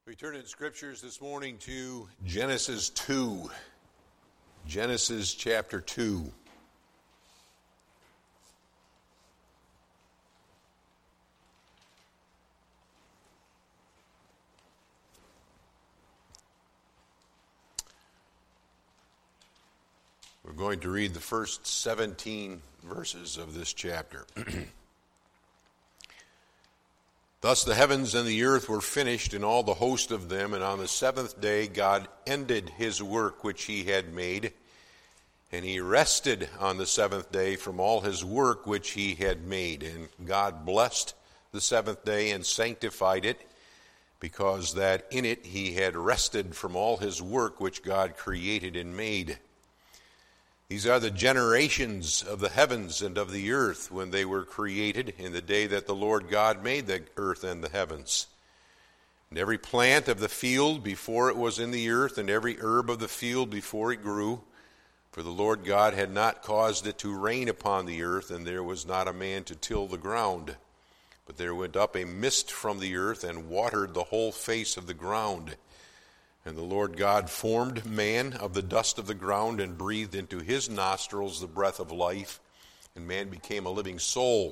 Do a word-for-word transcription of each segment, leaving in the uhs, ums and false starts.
We turn in scriptures this morning to Genesis two. Genesis chapter two. We're going to read the first seventeen verses of this chapter. Thus the heavens and the earth were finished, and all the host of them, and on the seventh day God ended his work which he had made, and he rested on the seventh day from all his work which he had made. And God blessed the seventh day and sanctified it, because that in it he had rested from all his work which God created and made. These are the generations of the heavens and of the earth when they were created in the day that the Lord God made the earth and the heavens. And every plant of the field before it was in the earth, and every herb of the field before it grew, for the Lord God had not caused it to rain upon the earth, and there was not a man to till the ground. But there went up a mist from the earth and watered the whole face of the ground. And the Lord God formed man of the dust of the ground and breathed into his nostrils the breath of life, and man became a living soul.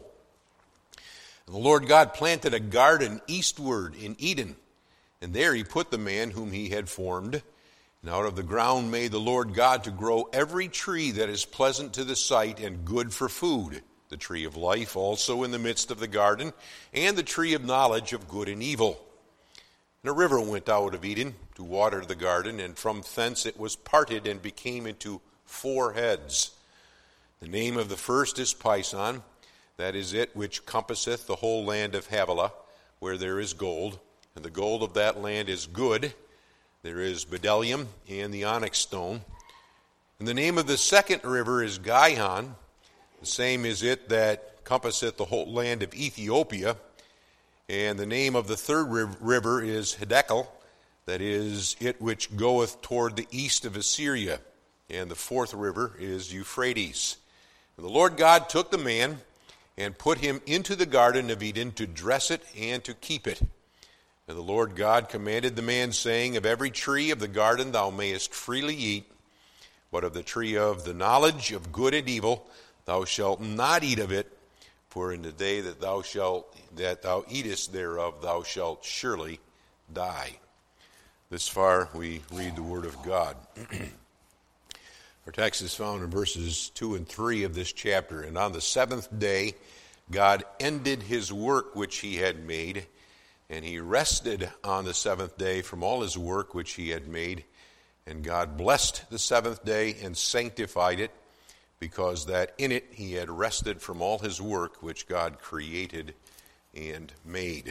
And the Lord God planted a garden eastward in Eden, and there he put the man whom he had formed. And out of the ground made the Lord God to grow every tree that is pleasant to the sight and good for food, the tree of life also in the midst of the garden, and the tree of knowledge of good and evil. And a river went out of Eden to water the garden, and from thence it was parted and became into four heads. The name of the first is Pison, that is it which compasseth the whole land of Havilah, where there is gold, and the gold of that land is good. There is bdellium and the onyx stone. And the name of the second river is Gihon, the same is it that compasseth the whole land of Ethiopia. And the name of the third river is Hiddekel, that is it which goeth toward the east of Assyria. And the fourth river is Euphrates. And the Lord God took the man and put him into the garden of Eden to dress it and to keep it. And the Lord God commanded the man, saying, Of every tree of the garden thou mayest freely eat, but of the tree of the knowledge of good and evil thou shalt not eat of it, for in the day that thou shalt that thou eatest thereof thou shalt surely die. This far we read the word of God. Our text is found in verses two and three of this chapter. And on the seventh day God ended his work which he had made, and he rested on the seventh day from all his work which he had made. And God blessed the seventh day and sanctified it, because that in it he had rested from all his work which God created and made.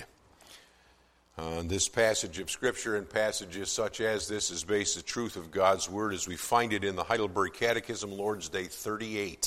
Uh, this passage of Scripture and passages such as this is based on the truth of God's Word as we find it in the Heidelberg Catechism, Lord's Day thirty-eight.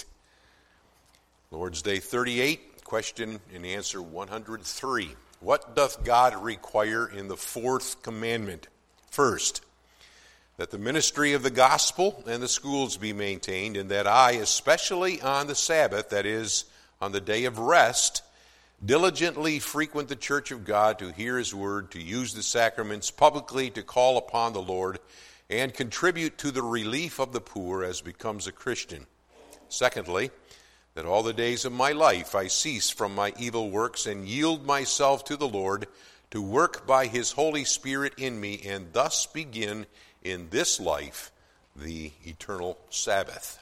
Lord's Day thirty-eight, question and answer one hundred three. What doth God require in the fourth commandment? First, that the ministry of the gospel and the schools be maintained, and that I, especially on the Sabbath, that is, on the day of rest, diligently frequent the church of God to hear his word, to use the sacraments publicly, to call upon the Lord, and contribute to the relief of the poor as becomes a Christian. Secondly, that all the days of my life I cease from my evil works and yield myself to the Lord to work by his Holy Spirit in me, and thus begin in this life the eternal Sabbath.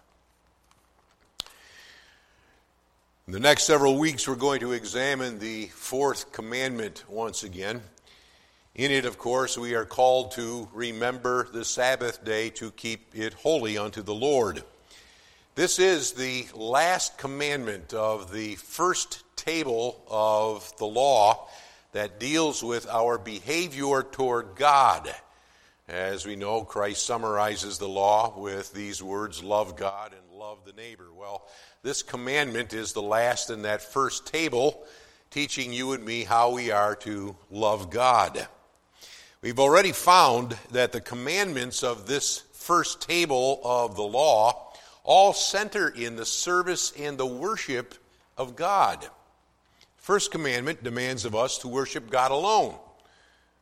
In the next several weeks, we're going to examine the fourth commandment once again. In it, of course, we are called to remember the Sabbath day to keep it holy unto the Lord. This is the last commandment of the first table of the law that deals with our behavior toward God. As we know, Christ summarizes the law with these words, love God and love the neighbor. Well, this commandment is the last in that first table, teaching you and me how we are to love God. We've already found that the commandments of this first table of the law all center in the service and the worship of God. First commandment demands of us to worship God alone.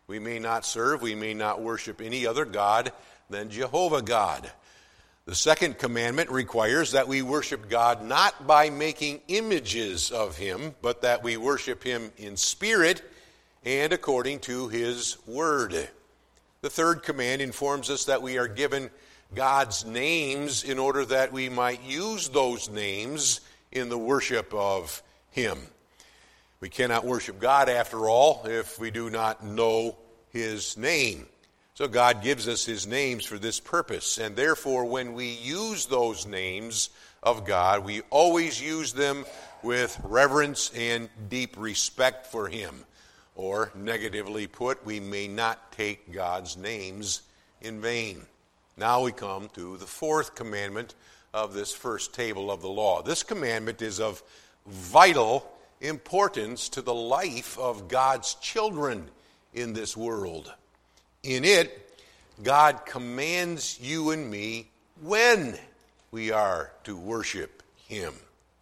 We may not serve, we may not worship any other God than Jehovah God. The second commandment requires that we worship God not by making images of him, but that we worship him in spirit and according to his word. The third command informs us that we are given God's names in order that we might use those names in the worship of him. We cannot worship God, after all, if we do not know his name. So God gives us his names for this purpose, and therefore when we use those names of God, we always use them with reverence and deep respect for him. Or, negatively put, we may not take God's names in vain. Now we come to the fourth commandment of this first table of the law. This commandment is of vital importance to the life of God's children in this world. In it, God commands you and me when we are to worship him.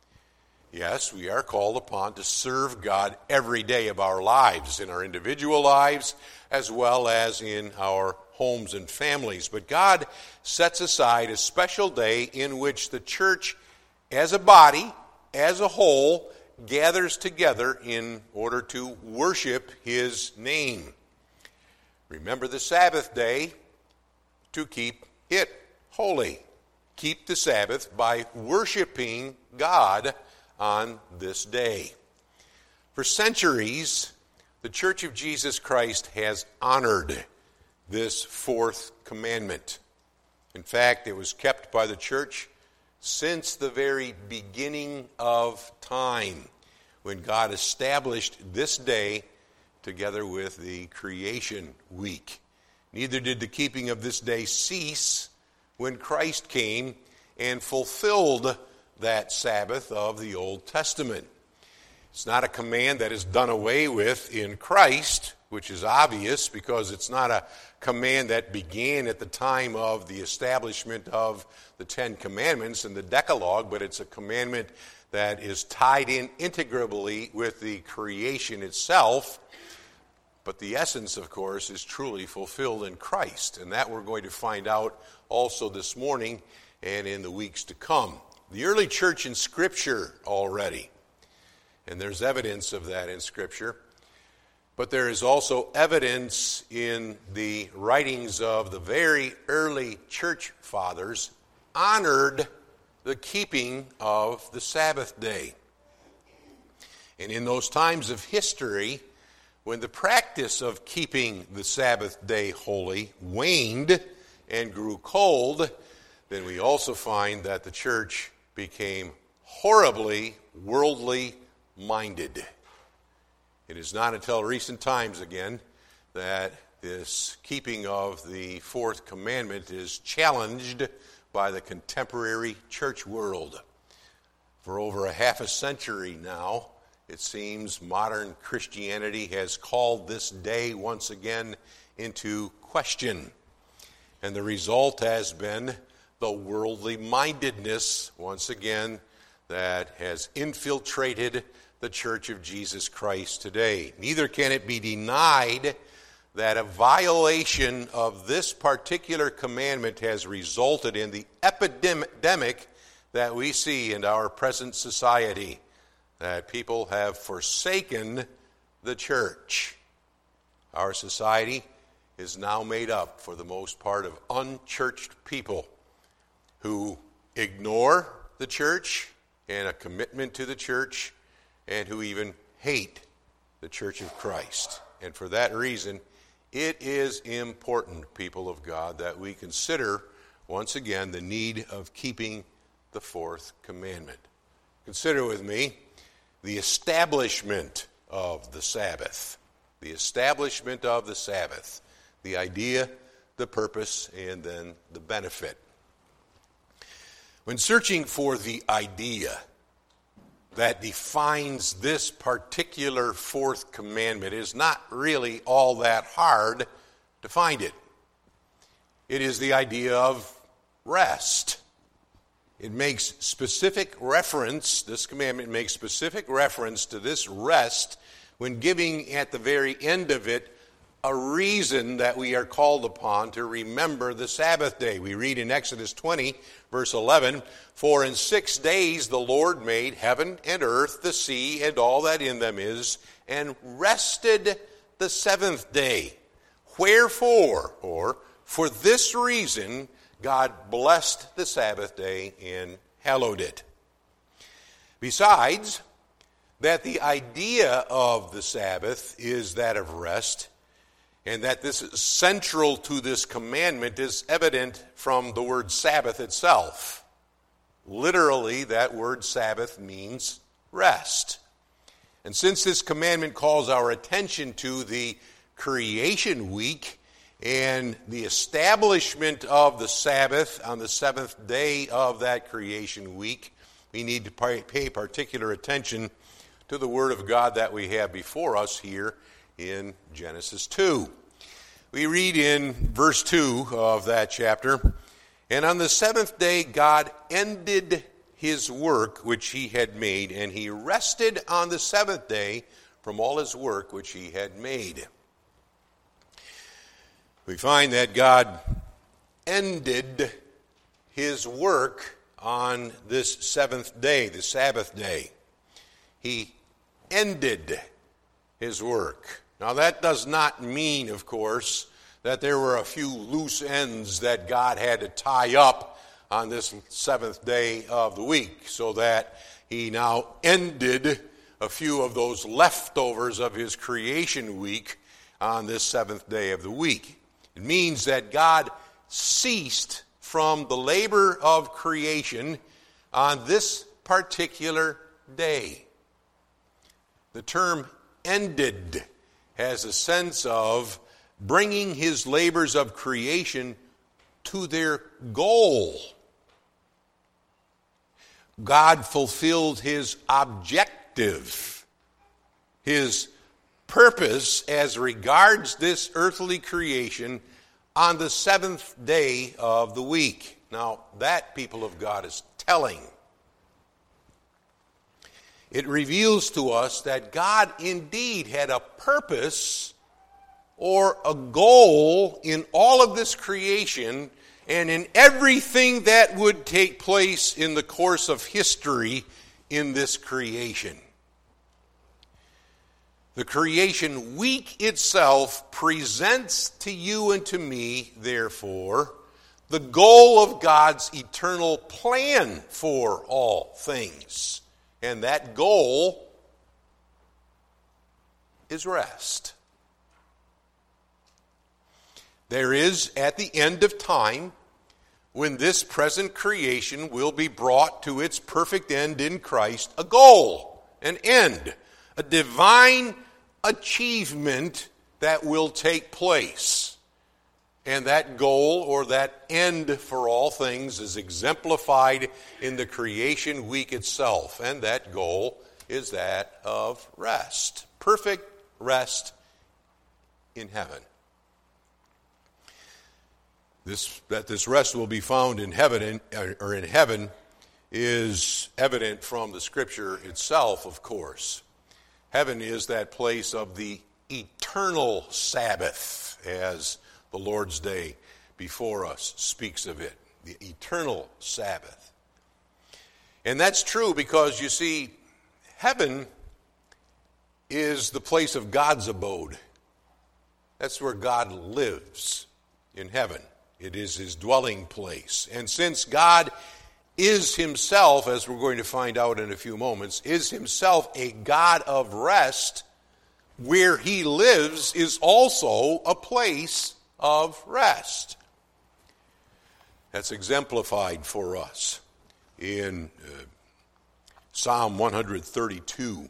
Yes, we are called upon to serve God every day of our lives, in our individual lives, as well as in our homes and families. But God sets aside a special day in which the church, as a body, as a whole, gathers together in order to worship his name. Remember the Sabbath day to keep it holy. Keep the Sabbath by worshiping God on this day. For centuries, the Church of Jesus Christ has honored this fourth commandment. In fact, it was kept by the church since the very beginning of time, when God established this day together with the creation week. Neither did the keeping of this day cease when Christ came and fulfilled that Sabbath of the Old Testament. It's not a command that is done away with in Christ, which is obvious because it's not a command that began at the time of the establishment of the Ten Commandments and the Decalogue, but it's a commandment that is tied in integrally with the creation itself. But the essence, of course, is truly fulfilled in Christ, and that we're going to find out also this morning and in the weeks to come. The early church in Scripture already, and there's evidence of that in Scripture, but there is also evidence in the writings of the very early church fathers, honored the keeping of the Sabbath day. And in those times of history, when the practice of keeping the Sabbath day holy waned and grew cold, then we also find that the church became horribly worldly minded. It is not until recent times again that this keeping of the fourth commandment is challenged by the contemporary church world. For over a half a century now, it seems modern Christianity has called this day once again into question. And the result has been the worldly mindedness, once again, that has infiltrated the Church of Jesus Christ today. Neither can it be denied that a violation of this particular commandment has resulted in the epidemic that we see in our present society, that people have forsaken the church. Our society is now made up, for the most part, of unchurched people who ignore the church and a commitment to the church, and who even hate the Church of Christ. And for that reason, it is important, people of God, that we consider, once again, the need of keeping the fourth commandment. Consider with me the establishment of the Sabbath. The establishment of the Sabbath. The idea, the purpose, and then the benefit. When searching for the idea that defines this particular fourth commandment, it is not really all that hard to find it. It is the idea of rest. It makes specific reference, this commandment makes specific reference to this rest when giving at the very end of it a reason that we are called upon to remember the Sabbath day. We read in Exodus twenty, verse eleven, "For in six days the Lord made heaven and earth, the sea, and all that in them is, and rested the seventh day. Wherefore," or for this reason, "God blessed the Sabbath day and hallowed it." Besides, that the idea of the Sabbath is that of rest, and that this is central to this commandment is evident from the word Sabbath itself. Literally, that word Sabbath means rest. And since this commandment calls our attention to the creation week and the establishment of the Sabbath on the seventh day of that creation week, we need to pay particular attention to the Word of God that we have before us here in Genesis two. We read in verse two of that chapter, "And on the seventh day God ended his work which he had made, and he rested on the seventh day from all his work which he had made." We find that God ended his work on this seventh day, the Sabbath day. He ended his work. Now that does not mean, of course, that there were a few loose ends that God had to tie up on this seventh day of the week, so that he now ended a few of those leftovers of his creation week on this seventh day of the week. It means that God ceased from the labor of creation on this particular day. The term ended has a sense of bringing his labors of creation to their goal. God fulfilled his objective, his purpose as regards this earthly creation on the seventh day of the week. Now, that, people of God, is telling. It reveals to us that God indeed had a purpose or a goal in all of this creation and in everything that would take place in the course of history in this creation. The creation week itself presents to you and to me, therefore, the goal of God's eternal plan for all things. And that goal is rest. There is, at the end of time, when this present creation will be brought to its perfect end in Christ, a goal, an end, a divine achievement that will take place. And that goal or that end for all things is exemplified in the creation week itself. And that goal is that of rest. Perfect rest in heaven. This, that this rest will be found in heaven, or in heaven, is evident from the Scripture itself, of course. Heaven is that place of the eternal Sabbath, as the Lord's Day before us speaks of it, the eternal Sabbath. And that's true because, you see, heaven is the place of God's abode. That's where God lives, in heaven. It is his dwelling place. And since God is himself, as we're going to find out in a few moments, is himself a God of rest, where he lives is also a place of rest. That's exemplified for us in uh, Psalm one thirty-two.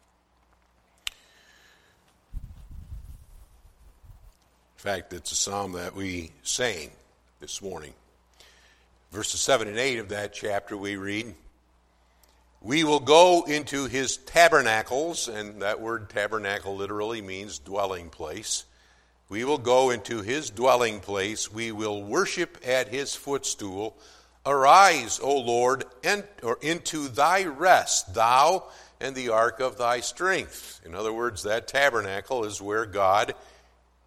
In fact, it's a psalm that we sang this morning. Verses seven and eight of that chapter we read, "We will go into his tabernacles," and that word tabernacle literally means dwelling place. "We will go into his dwelling place. We will worship at his footstool. Arise, O Lord, and, or into thy rest, thou and the ark of thy strength." In other words, that tabernacle is where God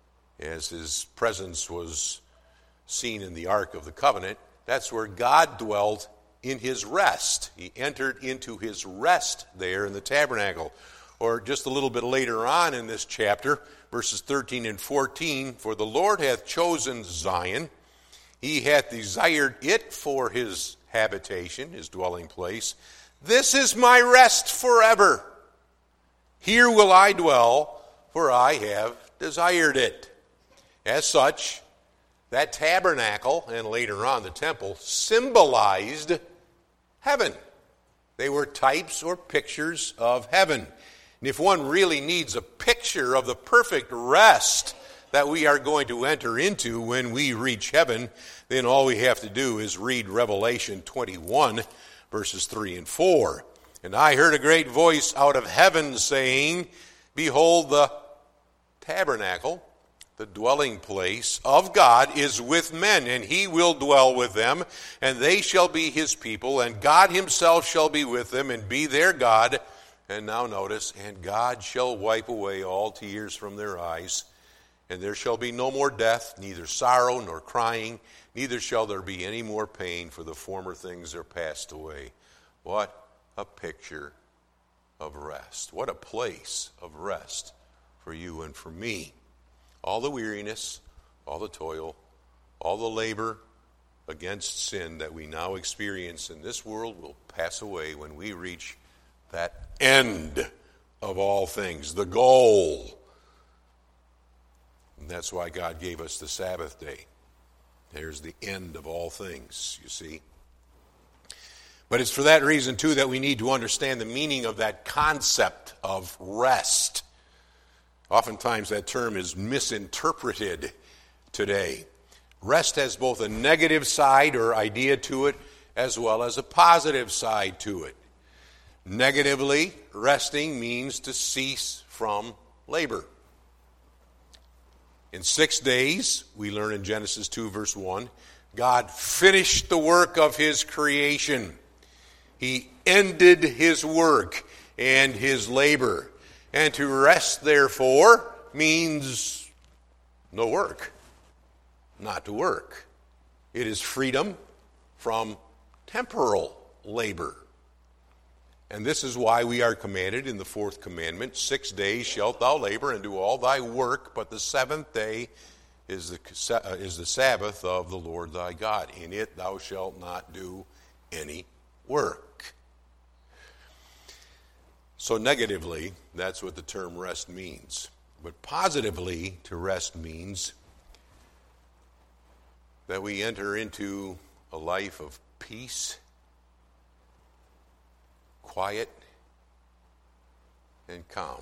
as his presence was seen in the Ark of the Covenant. That's where God dwelt in his rest. He entered into his rest there in the tabernacle. Or just a little bit later on in this chapter, verses thirteen and fourteen, for the Lord hath chosen Zion, he hath desired it for his habitation, his dwelling place. This is my rest forever. Here will I dwell, for I have desired it. As such, that tabernacle, and later on the temple, symbolized heaven. They were types or pictures of heaven. And if one really needs a picture of the perfect rest that we are going to enter into when we reach heaven, then all we have to do is read Revelation twenty-one, verses three and four. And I heard a great voice out of heaven saying, behold, the tabernacle, the dwelling place of God, is with men, and he will dwell with them, and they shall be his people, and God himself shall be with them, and be their God. And now notice, and God shall wipe away all tears from their eyes, and there shall be no more death, neither sorrow nor crying, neither shall there be any more pain, for the former things are passed away. What a picture of rest. What a place of rest for you and for me. All the weariness, all the toil, all the labor against sin that we now experience in this world will pass away when we reach that end of all things, the goal. And that's why God gave us the Sabbath day. There's the end of all things, you see. But it's for that reason, too, that we need to understand the meaning of that concept of rest. Oftentimes that term is misinterpreted today. Rest has both a negative side or idea to it, as well as a positive side to it. Negatively, resting means to cease from labor. In six days, we learn in Genesis two, verse one, God finished the work of his creation. He ended his work and his labor. And to rest, therefore, means no work, not to work. It is freedom from temporal labor. And this is why we are commanded in the fourth commandment, six days shalt thou labor and do all thy work, but the seventh day is the, uh, is the Sabbath of the Lord thy God. In it thou shalt not do any work. So negatively, that's what the term rest means. But positively, to rest means that we enter into a life of peace, quiet, and calm.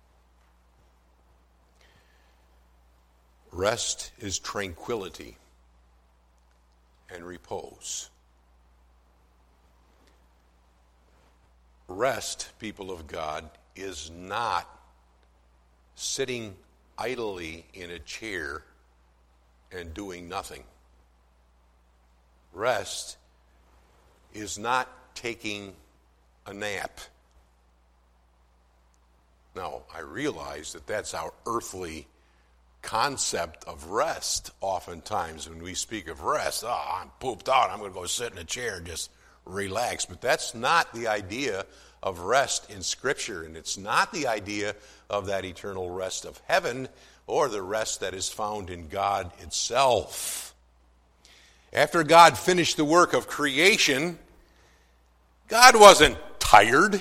Rest is tranquility and repose. Rest, people of God, is not sitting idly in a chair and doing nothing. Rest is not taking a nap. Now, I realize that that's our earthly concept of rest oftentimes when we speak of rest. Oh, I'm pooped out. I'm going to go sit in a chair and just relax. But that's not the idea of rest in Scripture, and it's not the idea of that eternal rest of heaven or the rest that is found in God itself. After God finished the work of creation, God wasn't tired.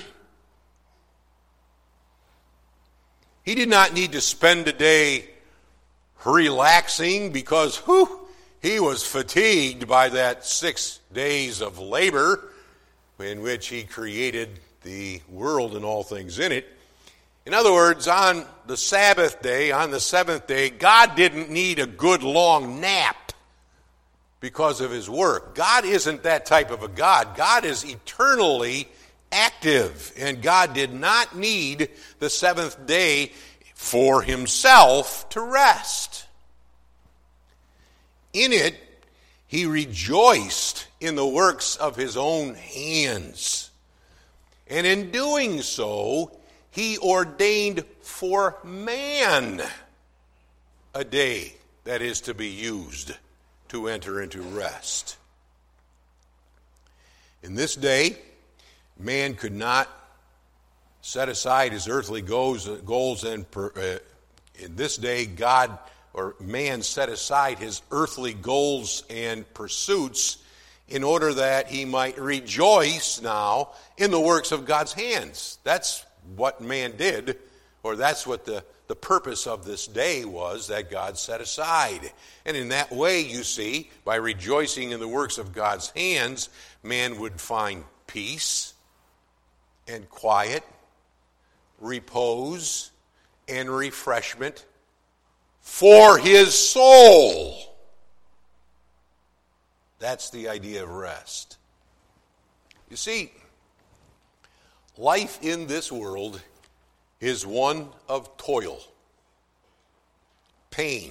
He did not need to spend a day relaxing because whew, he was fatigued by that six days of labor in which he created the world and all things in it. In other words, on the Sabbath day, on the seventh day, God didn't need a good long nap because of his work. God isn't that type of a God. God is eternally active, and God did not need the seventh day for himself to rest. In it, he rejoiced in the works of his own hands. And in doing so, he ordained for man a day that is to be used to enter into rest. In this day, man could not set aside his earthly goals, goals and per, uh, in this day, God or man set aside his earthly goals and pursuits in order that he might rejoice now in the works of God's hands. That's what man did, or that's what the, the purpose of this day was that God set aside. And in that way, you see, by rejoicing in the works of God's hands, man would find peace and quiet, repose and refreshment for his soul. That's the idea of rest. You see, life in this world is one of toil, pain,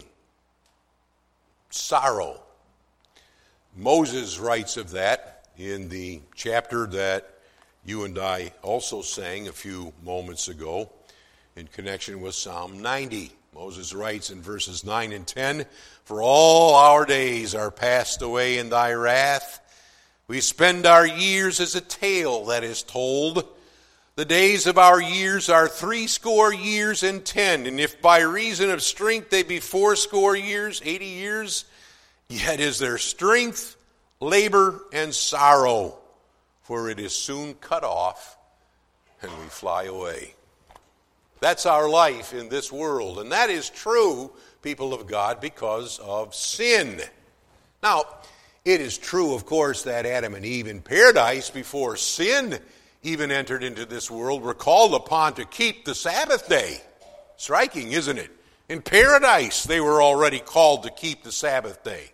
sorrow. Moses writes of that in the chapter that you and I also sang a few moments ago in connection with Psalm ninety. Moses writes in verses nine and ten, "For all our days are passed away in thy wrath. We spend our years as a tale that is told. The days of our years are threescore years and ten, and if by reason of strength they be fourscore years, eighty years, yet is their strength, labor, and sorrow, for it is soon cut off, and we fly away." That's our life in this world, and that is true, people of God, because of sin. Now, it is true, of course, that Adam and Eve in paradise, before sin even entered into this world, were called upon to keep the Sabbath day. Striking, isn't it? In paradise, they were already called to keep the Sabbath day.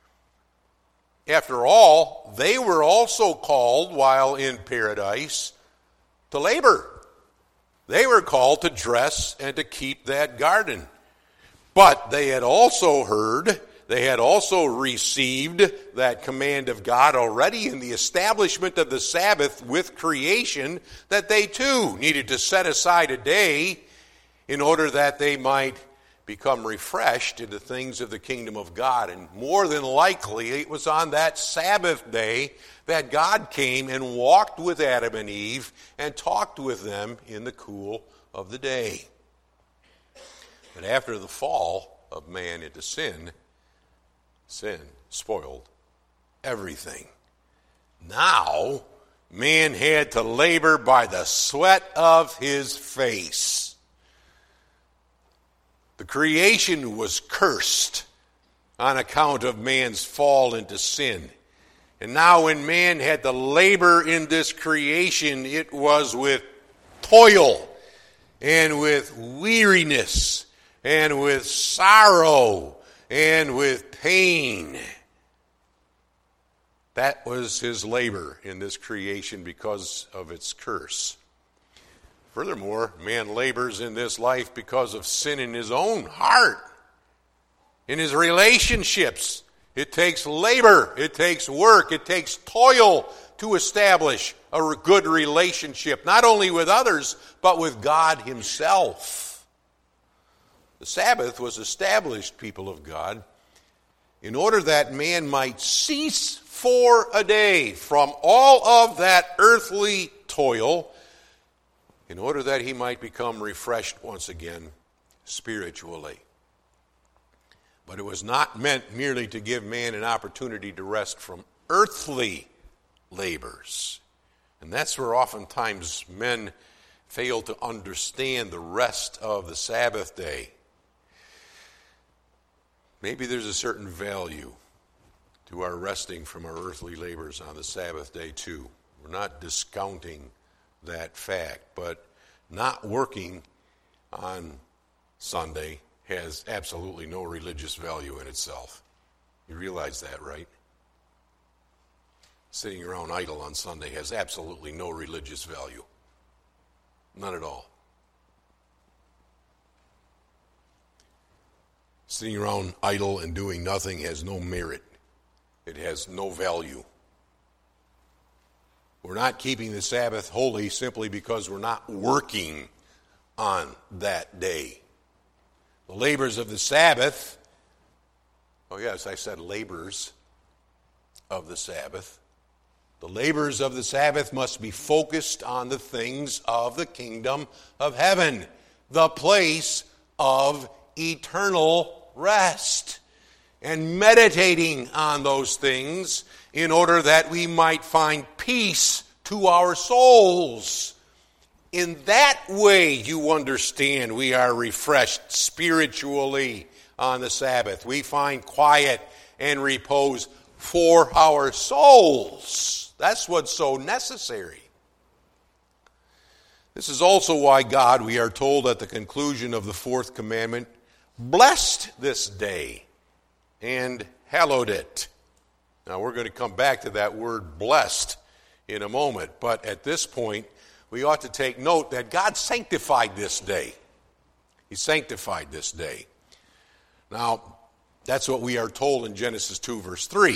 After all, they were also called, while in paradise, to labor. They were called to dress and to keep that garden. But they had also heard, they had also received that command of God already in the establishment of the Sabbath with creation, that they too needed to set aside a day in order that they might become refreshed in the things of the kingdom of God. And more than likely, it was on that Sabbath day that God came and walked with Adam and Eve and talked with them in the cool of the day. But after the fall of man into sin, sin spoiled everything. Now, man had to labor by the sweat of his face. The creation was cursed on account of man's fall into sin. And now when man had to labor in this creation, it was with toil and with weariness and with sorrow and with pain. That was his labor in this creation because of its curse. Furthermore, man labors in this life because of sin in his own heart, in his relationships. It takes labor, it takes work, it takes toil to establish a good relationship, not only with others, but with God himself. The Sabbath was established, people of God, in order that man might cease for a day from all of that earthly toil, in order that he might become refreshed once again spiritually. But it was not meant merely to give man an opportunity to rest from earthly labors. And that's where oftentimes men fail to understand the rest of the Sabbath day. Maybe there's a certain value to our resting from our earthly labors on the Sabbath day too. We're not discounting that fact, but not working on Sunday has absolutely no religious value in itself. You realize that, right? Sitting around idle on Sunday has absolutely no religious value. None at all. Sitting around idle and doing nothing has no merit. It has no value. We're not keeping the Sabbath holy simply because we're not working on that day. The labors of the Sabbath, oh yes, I said labors of the Sabbath. The labors of the Sabbath must be focused on the things of the kingdom of heaven, the place of eternal rest, and meditating on those things in order that we might find peace to our souls. In that way, you understand, we are refreshed spiritually on the Sabbath. We find quiet and repose for our souls. That's what's so necessary. This is also why God, we are told at the conclusion of the fourth commandment, blessed this day and hallowed it. Now we're going to come back to that word blessed in a moment, but at this point we ought to take note that God sanctified this day. He sanctified this day. Now, that's what we are told in Genesis two, verse three.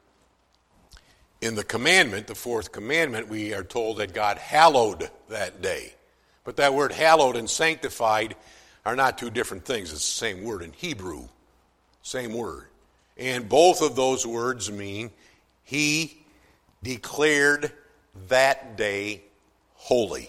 In the commandment, the fourth commandment, we are told that God hallowed that day. But that word hallowed and sanctified are not two different things. It's the same word in Hebrew. Same word. And both of those words mean he declared that day holy.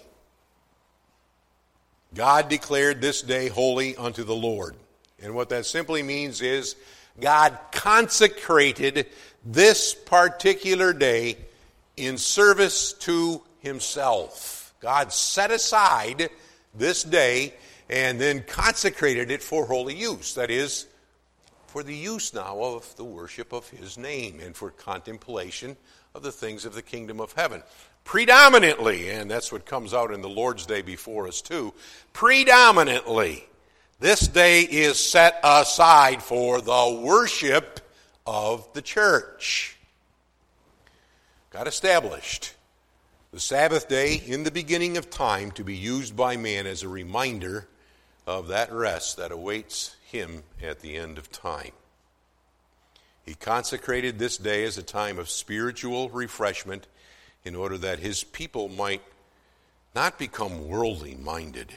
God declared this day holy unto the Lord. And what that simply means is God consecrated this particular day in service to himself. God set aside this day and then consecrated it for holy use. That is, for the use now of the worship of his name and for contemplation of the things of the kingdom of heaven. Predominantly, and that's what comes out in the Lord's Day before us too, predominantly, this day is set aside for the worship of the church. God established the Sabbath day in the beginning of time to be used by man as a reminder of that rest that awaits him at the end of time. He consecrated this day as a time of spiritual refreshment in order that his people might not become worldly minded,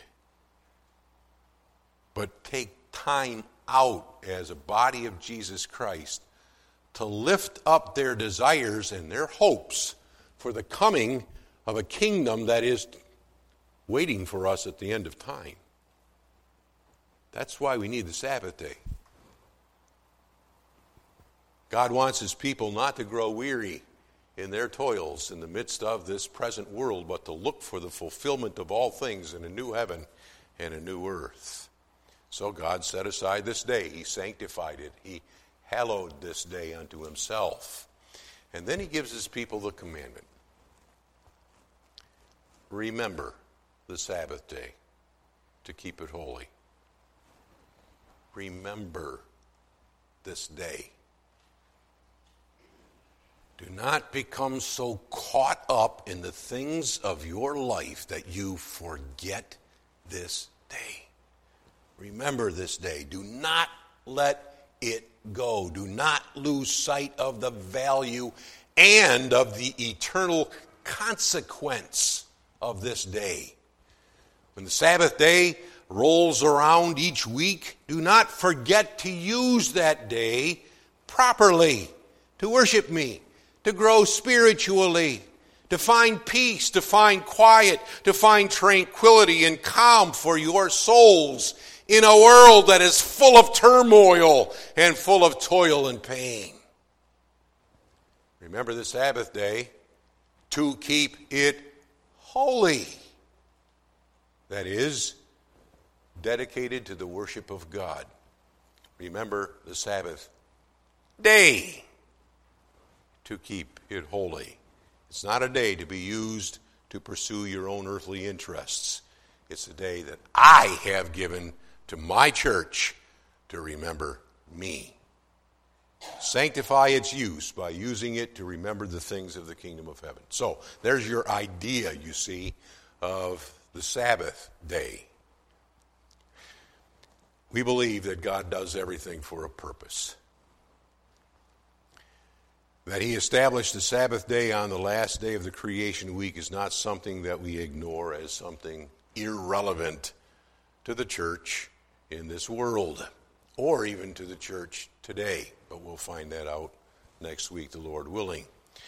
but take time out as a body of Jesus Christ to lift up their desires and their hopes for the coming of a kingdom that is waiting for us at the end of time. That's why we need the Sabbath day. God wants his people not to grow weary in their toils in the midst of this present world, but to look for the fulfillment of all things in a new heaven and a new earth. So God set aside this day. He sanctified it. He hallowed this day unto himself. And then he gives his people the commandment. Remember the Sabbath day to keep it holy. Remember this day. Do not become so caught up in the things of your life that you forget this day. Remember this day. Do not let it go. Do not lose sight of the value and of the eternal consequence of this day. When the Sabbath day rolls around each week, do not forget to use that day properly to worship me, to grow spiritually, to find peace, to find quiet, to find tranquility and calm for your souls in a world that is full of turmoil and full of toil and pain. Remember the Sabbath day to keep it holy. That is, dedicated to the worship of God. Remember the Sabbath day to keep it holy. It's not a day to be used to pursue your own earthly interests. It's a day that I have given to my church to remember me. Sanctify its use by using it to remember the things of the kingdom of heaven. So there's your idea, you see, of the Sabbath day. We believe that God does everything for a purpose. That he established the Sabbath day on the last day of the creation week is not something that we ignore as something irrelevant to the church in this world, or even to the church today. But we'll find that out next week, the Lord willing.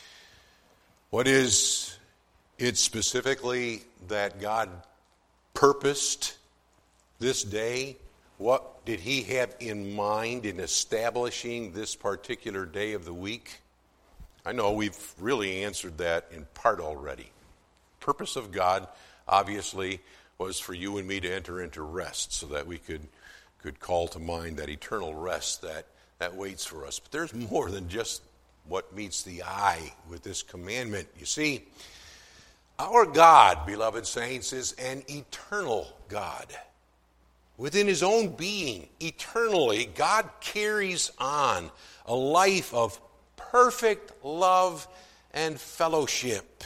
What is it specifically that God purposed this day? What did he have in mind in establishing this particular day of the week? I know we've really answered that in part already. Purpose of God, obviously, was for you and me to enter into rest so that we could, could call to mind that eternal rest that, that waits for us. But there's more than just what meets the eye with this commandment. You see, our God, beloved saints, is an eternal God. Within his own being, eternally, God carries on a life of perfect love and fellowship.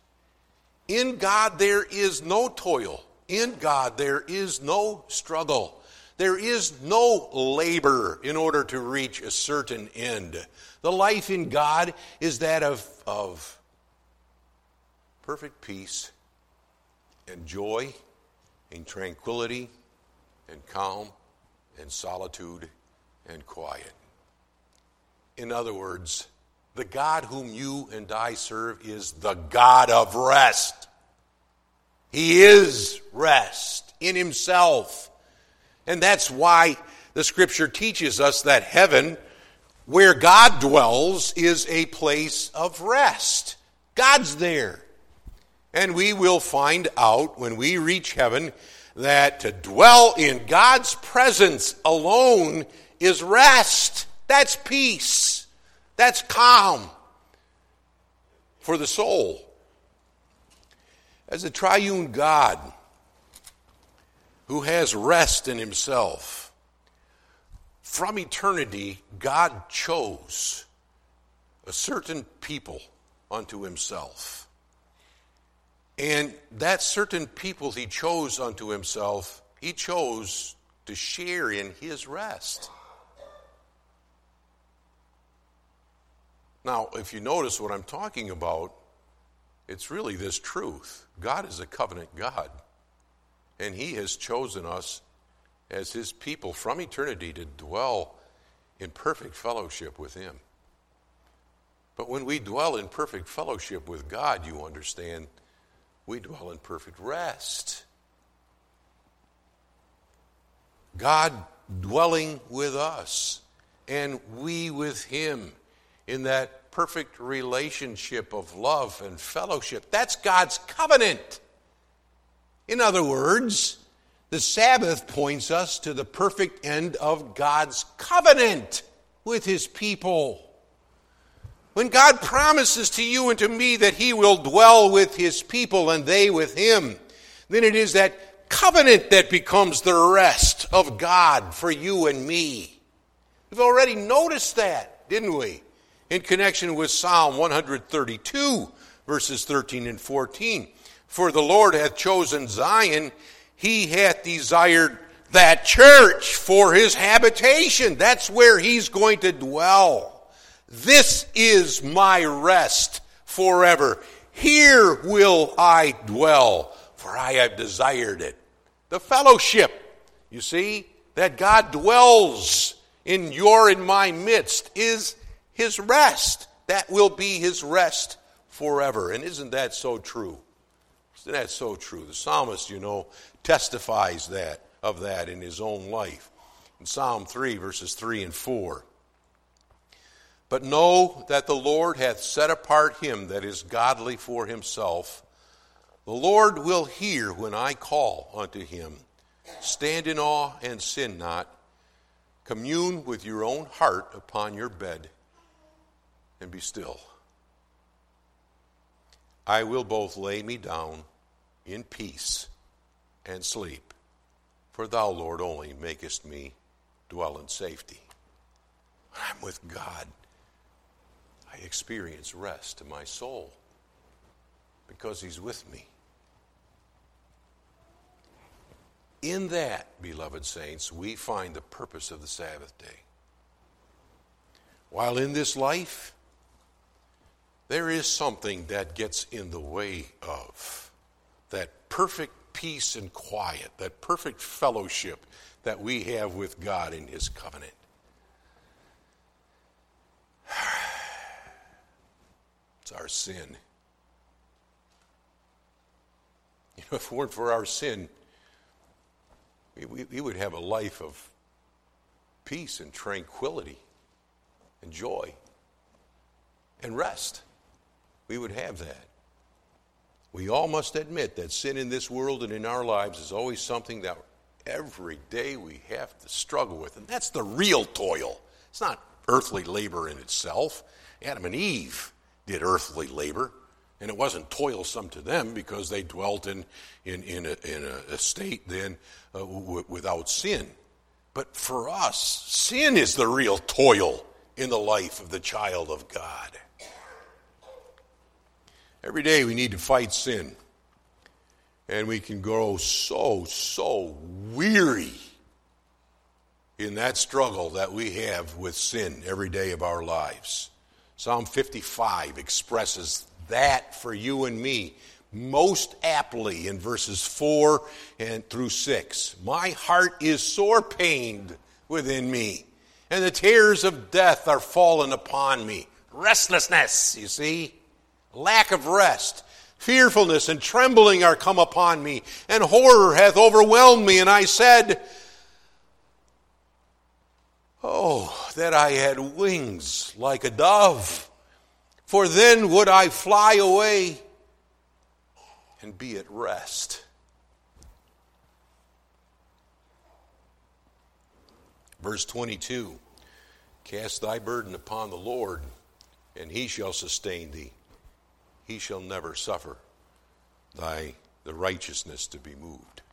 In God there is no toil. In God there is no struggle. There is no labor in order to reach a certain end. The life in God is that of, of perfect peace and joy and tranquility and calm and solitude and quiet. In other words, the God whom you and I serve is the God of rest. He is rest in himself. And that's why the scripture teaches us that heaven, where God dwells, is a place of rest. God's there. And we will find out when we reach heaven that to dwell in God's presence alone is rest. That's peace. That's calm for the soul. As a triune God who has rest in himself, from eternity, God chose a certain people unto himself. And that certain people he chose unto himself, he chose to share in his rest. Now, if you notice what I'm talking about, it's really this truth. God is a covenant God, and he has chosen us as his people from eternity to dwell in perfect fellowship with him. But when we dwell in perfect fellowship with God, you understand, we dwell in perfect rest. God dwelling with us, and we with him in that perfect relationship of love and fellowship. That's God's covenant. In other words, the Sabbath points us to the perfect end of God's covenant with his people. When God promises to you and to me that he will dwell with his people and they with him, then it is that covenant that becomes the rest of God for you and me. We've already noticed that, didn't we? In connection with Psalm one thirty-two, verses thirteen and fourteen. For the Lord hath chosen Zion, he hath desired that church for his habitation. That's where he's going to dwell. This is my rest forever. Here will I dwell, for I have desired it. The fellowship, you see, that God dwells in your and my midst is his rest. That will be his rest forever. And isn't that so true? Isn't that so true? The psalmist, you know, testifies that of that in his own life. In Psalm three, verses three and four. But know that the Lord hath set apart him that is godly for himself. The Lord will hear when I call unto him. Stand in awe and sin not. Commune with your own heart upon your bed, and be still. I will both lay me down in peace and sleep, for thou, Lord, only makest me dwell in safety. When I'm with God, I experience rest to my soul because he's with me. In that, beloved saints, we find the purpose of the Sabbath day. While in this life, there is something that gets in the way of that perfect peace and quiet, that perfect fellowship that we have with God in his covenant. It's our sin. You know, if it weren't for our sin, we, we, we would have a life of peace and tranquility and joy and rest. We would have that. We all must admit that sin in this world and in our lives is always something that every day we have to struggle with. And that's the real toil. It's not earthly labor in itself. Adam and Eve did earthly labor, and it wasn't toilsome to them because they dwelt in, in, in, a, in a, a state then uh, w- without sin. But for us, sin is the real toil in the life of the child of God. Every day we need to fight sin. And we can grow so, so weary in that struggle that we have with sin every day of our lives. Psalm fifty-five expresses that for you and me most aptly in verses four and through six. My heart is sore pained within me, and the terrors of death are fallen upon me. Restlessness, you see, lack of rest. Fearfulness and trembling are come upon me, and horror hath overwhelmed me. And I said, oh, that I had wings like a dove, for then would I fly away and be at rest. Verse twenty-two, cast thy burden upon the Lord, and he shall sustain thee. He shall never suffer thy the righteousness to be moved.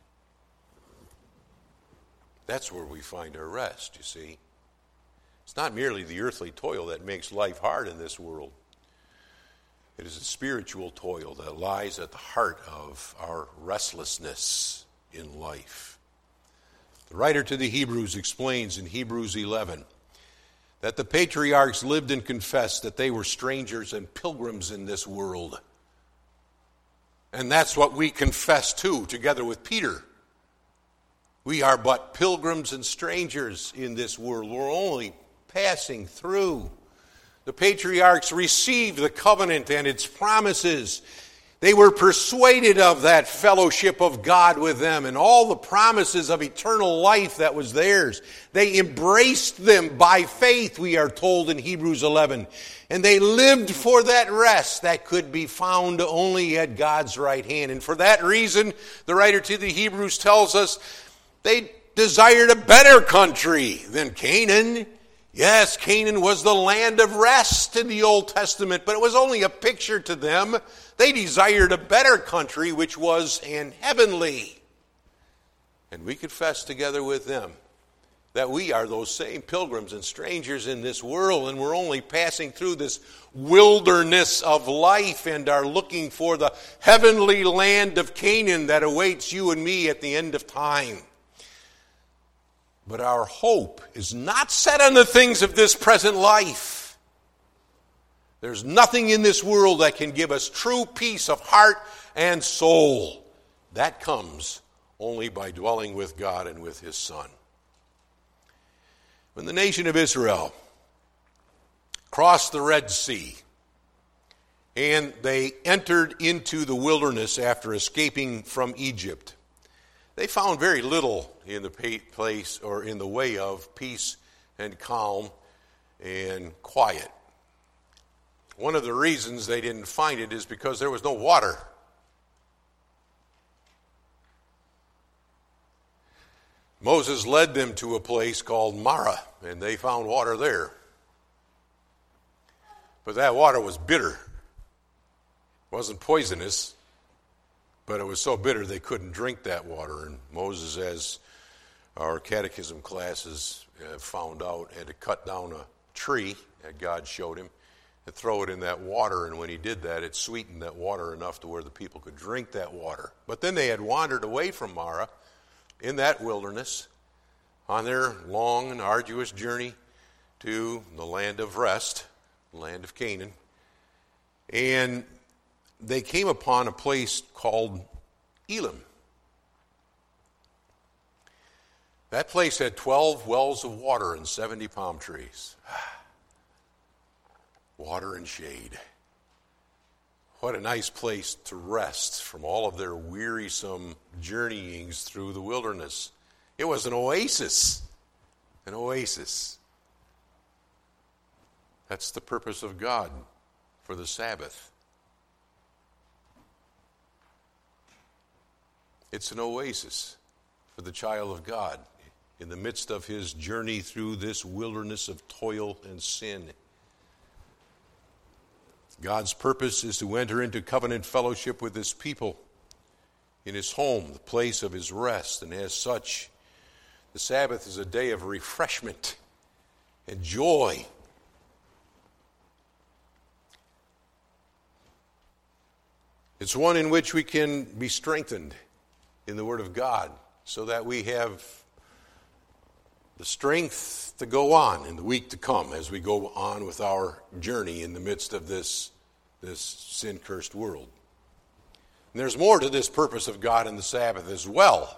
That's where we find our rest, you see. It's not merely the earthly toil that makes life hard in this world. It is a spiritual toil that lies at the heart of our restlessness in life. The writer to the Hebrews explains in Hebrews eleven that the patriarchs lived and confessed that they were strangers and pilgrims in this world. And that's what we confess too, together with Peter. We are but pilgrims and strangers in this world. We're only passing through. The patriarchs received the covenant and its promises. They were persuaded of that fellowship of God with them and all the promises of eternal life that was theirs. They embraced them by faith, we are told in Hebrews eleven. And they lived for that rest that could be found only at God's right hand. And for that reason, the writer to the Hebrews tells us they desired a better country than Canaan. Yes, Canaan was the land of rest in the Old Testament, but it was only a picture to them. They desired a better country, which was an heavenly. And we confess together with them that we are those same pilgrims and strangers in this world, and we're only passing through this wilderness of life and are looking for the heavenly land of Canaan that awaits you and me at the end of time. But our hope is not set on the things of this present life. There's nothing in this world that can give us true peace of heart and soul. That comes only by dwelling with God and with his Son. When the nation of Israel crossed the Red Sea and they entered into the wilderness after escaping from Egypt, they found very little in the place or in the way of peace and calm and quiet. One of the reasons they didn't find it is because there was no water. Moses led them to a place called Marah, and they found water there. But that water was bitter. It wasn't poisonous, but it was so bitter they couldn't drink that water. And Moses, as our catechism classes found out, had to cut down a tree that God showed him and throw it in that water. And when he did that, it sweetened that water enough to where the people could drink that water. But then they had wandered away from Marah in that wilderness on their long and arduous journey to the land of rest, the land of Canaan. And they came upon a place called Elim. That place had twelve wells of water and seventy palm trees. Water and shade. What a nice place to rest from all of their wearisome journeyings through the wilderness. It was an oasis. An oasis. That's the purpose of God for the Sabbath. It's an oasis for the child of God in the midst of his journey through this wilderness of toil and sin. God's purpose is to enter into covenant fellowship with his people in his home, the place of his rest. And as such, the Sabbath is a day of refreshment and joy. It's one in which we can be strengthened in the Word of God so that we have the strength to go on in the week to come as we go on with our journey in the midst of this, this sin-cursed world. And there's more to this purpose of God in the Sabbath as well.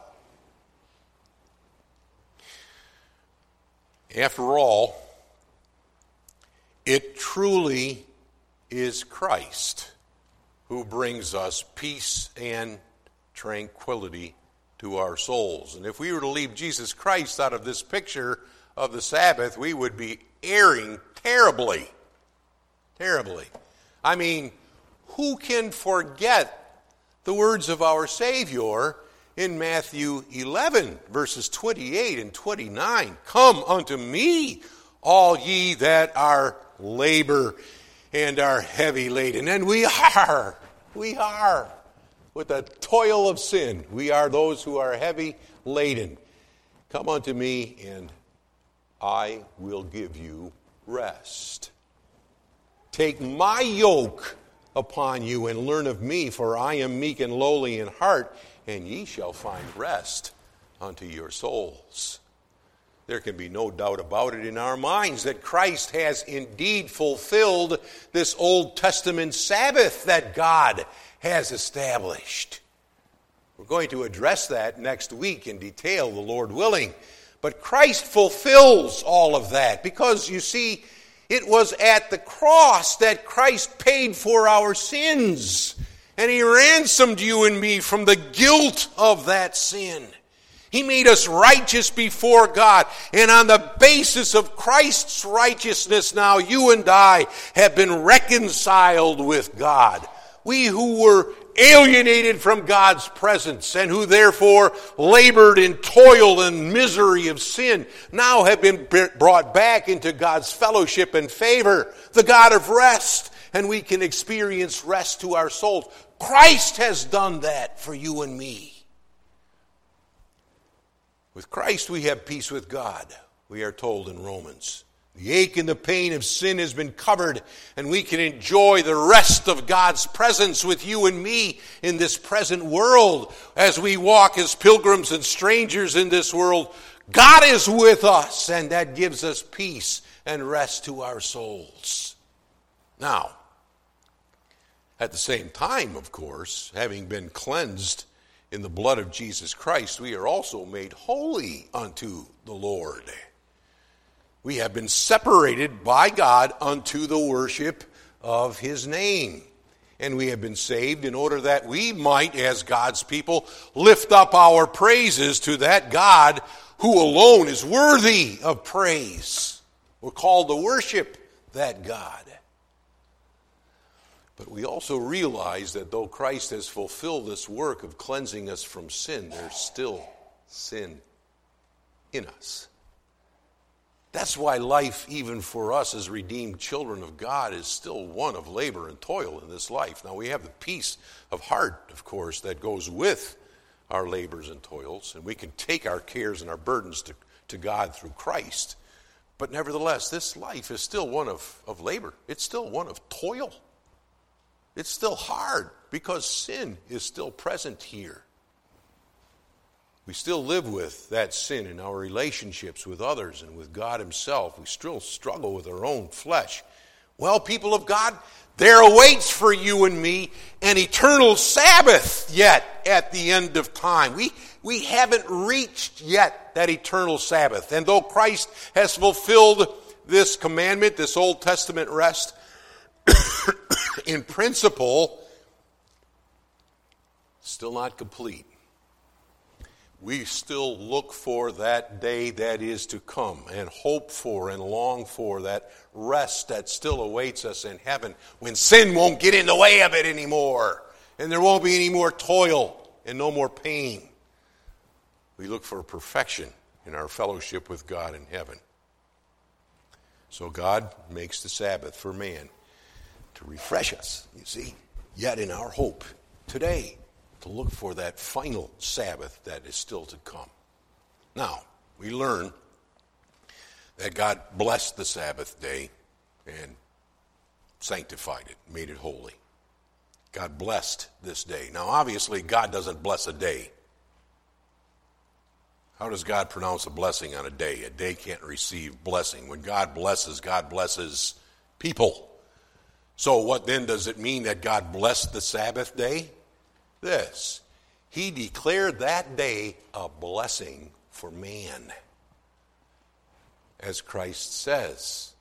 After all, it truly is Christ who brings us peace and tranquility to our souls. And if we were to leave Jesus Christ out of this picture of the Sabbath, we would be erring terribly. Terribly. I mean, who can forget the words of our Savior in Matthew eleven, verses twenty-eight and twenty-nine? Come unto me, all ye that are labor and are heavy laden. And we are, we are. With the toil of sin, we are those who are heavy laden. Come unto me, and I will give you rest. Take my yoke upon you, and learn of me, for I am meek and lowly in heart, and ye shall find rest unto your souls. There can be no doubt about it in our minds that Christ has indeed fulfilled this Old Testament Sabbath that God has established. We're going to address that next week in detail, the Lord willing. But Christ fulfills all of that because, you see, it was at the cross that Christ paid for our sins. And he ransomed you and me from the guilt of that sin. He made us righteous before God. And on the basis of Christ's righteousness, now you and I have been reconciled with God. We who were alienated from God's presence and who therefore labored in toil and misery of sin now have been brought back into God's fellowship and favor, the God of rest, and we can experience rest to our souls. Christ has done that for you and me. With Christ we have peace with God, we are told in Romans. The ache and the pain of sin has been covered, and we can enjoy the rest of God's presence with you and me in this present world. As we walk as pilgrims and strangers in this world, God is with us, and that gives us peace and rest to our souls. Now, at the same time, of course, having been cleansed in the blood of Jesus Christ, we are also made holy unto the Lord. We have been separated by God unto the worship of his name. And we have been saved in order that we might, as God's people, lift up our praises to that God who alone is worthy of praise. We're called to worship that God. But we also realize that though Christ has fulfilled this work of cleansing us from sin, there's still sin in us. That's why life, even for us as redeemed children of God, is still one of labor and toil in this life. Now, we have the peace of heart, of course, that goes with our labors and toils, and we can take our cares and our burdens to, to God through Christ. But nevertheless, this life is still one of, of labor. It's still one of toil. It's still hard because sin is still present here. We still live with that sin in our relationships with others and with God himself. We still struggle with our own flesh. Well, people of God, there awaits for you and me an eternal Sabbath yet at the end of time. We, we haven't reached yet that eternal Sabbath. And though Christ has fulfilled this commandment, this Old Testament rest, in principle, still not complete. We still look for that day that is to come and hope for and long for that rest that still awaits us in heaven when sin won't get in the way of it anymore and there won't be any more toil and no more pain. We look for perfection in our fellowship with God in heaven. So God makes the Sabbath for man to refresh us, you see, yet in our hope today, to look for that final Sabbath that is still to come. Now, we learn that God blessed the Sabbath day and sanctified it, made it holy. God blessed this day. Now, obviously, God doesn't bless a day. How does God pronounce a blessing on a day? A day can't receive blessing. When God blesses, God blesses people. So what then does it mean that God blessed the Sabbath day? This: He declared that day a blessing for man. As Christ says,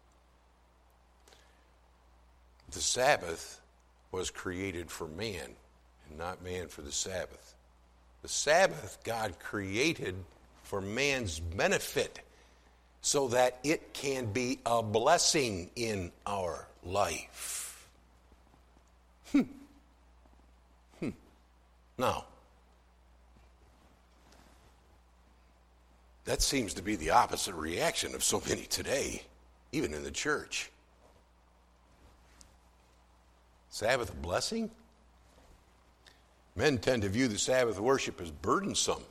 the Sabbath was created for man and not man for the Sabbath. The Sabbath God created for man's benefit so that it can be a blessing in our life. Hmm. Now, that seems to be the opposite reaction of so many today, even in the church. Sabbath a blessing? Men tend to view the Sabbath worship as burdensome,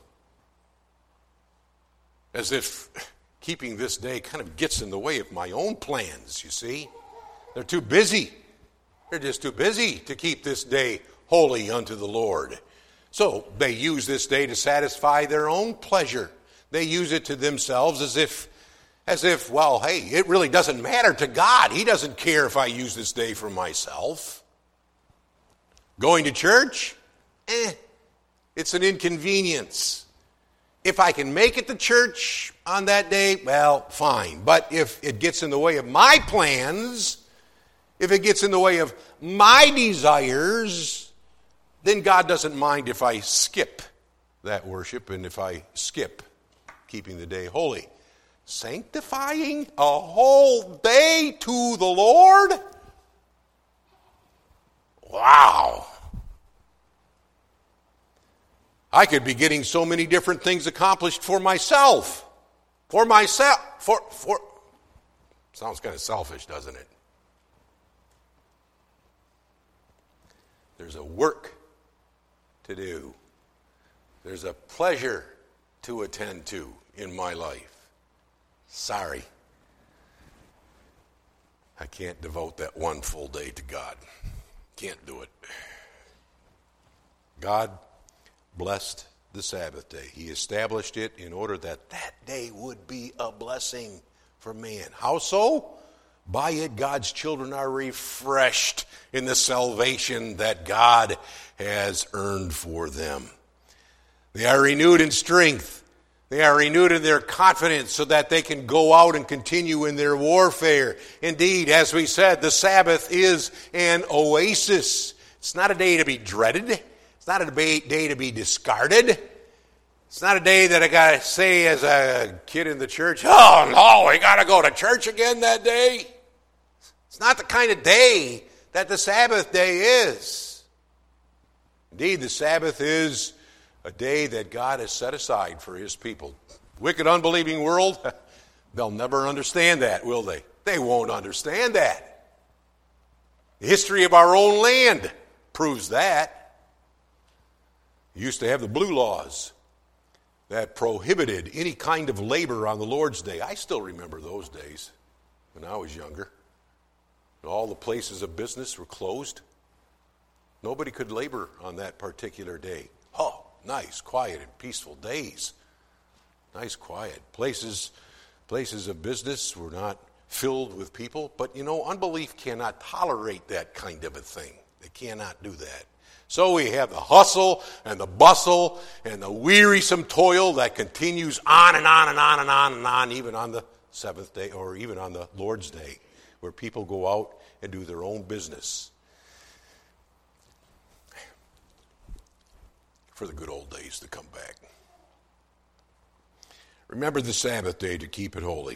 as if keeping this day kind of gets in the way of my own plans, you see. They're too busy. They're just too busy to keep this day holy unto the Lord. So they use this day to satisfy their own pleasure. They use it to themselves as if, as if, well, hey, it really doesn't matter to God. He doesn't care if I use this day for myself. Going to church? Eh, it's an inconvenience. If I can make it to church on that day, well, fine. But if it gets in the way of my plans, if it gets in the way of my desires, then God doesn't mind if I skip that worship and if I skip keeping the day holy. Sanctifying a whole day to the Lord? Wow. I could be getting so many different things accomplished for myself. For myself. For, for, sounds kind of selfish, doesn't it? There's a work to do. There's a pleasure to attend to in my life. Sorry. I can't devote that one full day to God. Can't do it. God blessed the Sabbath day. He established it in order that that day would be a blessing for man. How so? By it, God's children are refreshed in the salvation that God has earned for them. They are renewed in strength. They are renewed in their confidence so that they can go out and continue in their warfare. Indeed, as we said, the Sabbath is an oasis. It's not a day to be dreaded. It's not a day to be discarded. It's not a day that I got to say as a kid in the church, oh, no, we got to go to church again that day. It's not the kind of day that the Sabbath day is. Indeed, the Sabbath is a day that God has set aside for His people. Wicked, unbelieving world, they'll never understand that, will they? They won't understand that. The history of our own land proves that. We used to have the blue laws that prohibited any kind of labor on the Lord's Day. I still remember those days when I was younger. All the places of business were closed. Nobody could labor on that particular day. Oh, nice, quiet, and peaceful days. Nice, quiet. Places, places of business were not filled with people. But, you know, unbelief cannot tolerate that kind of a thing. They cannot do that. So we have the hustle and the bustle and the wearisome toil that continues on and on and on and on and on, even on the seventh day or even on the Lord's Day, where people go out and do their own business. For the good old days to come back. Remember the Sabbath day to keep it holy.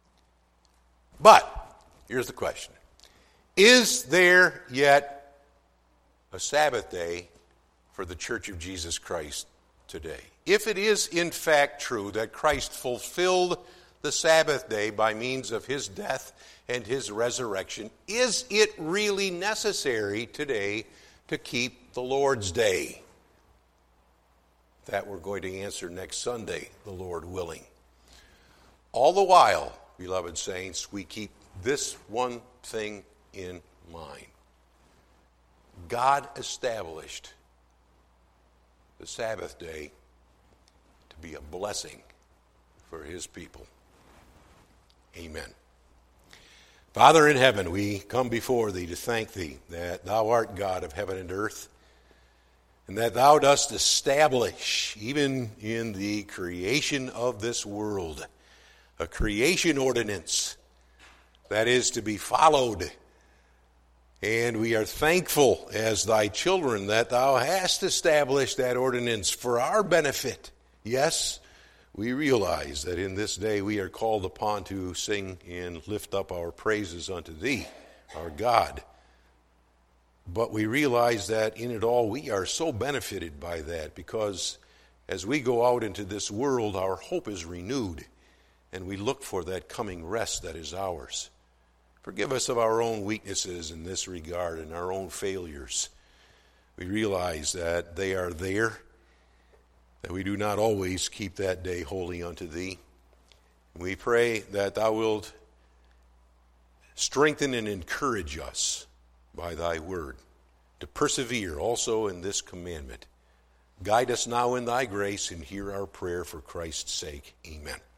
But, here's the question. Is there yet a Sabbath day for the Church of Jesus Christ today? If it is in fact true that Christ fulfilled the Sabbath day by means of his death and his resurrection, is it really necessary today to keep the Lord's Day? That we're going to answer next Sunday, the Lord willing. All the while, beloved saints, we keep this one thing in mind. God established the Sabbath day to be a blessing for his people. Amen. Father in heaven, we come before thee to thank thee that thou art God of heaven and earth, and that thou dost establish, even in the creation of this world, a creation ordinance that is to be followed. And we are thankful as thy children that thou hast established that ordinance for our benefit. Yes, we realize that in this day we are called upon to sing and lift up our praises unto thee, our God. But we realize that in it all we are so benefited by that, because as we go out into this world, our hope is renewed, and we look for that coming rest that is ours. Forgive us of our own weaknesses in this regard and our own failures. We realize that they are there, that we do not always keep that day holy unto thee. We pray that thou wilt strengthen and encourage us by thy word to persevere also in this commandment. Guide us now in thy grace and hear our prayer for Christ's sake. Amen.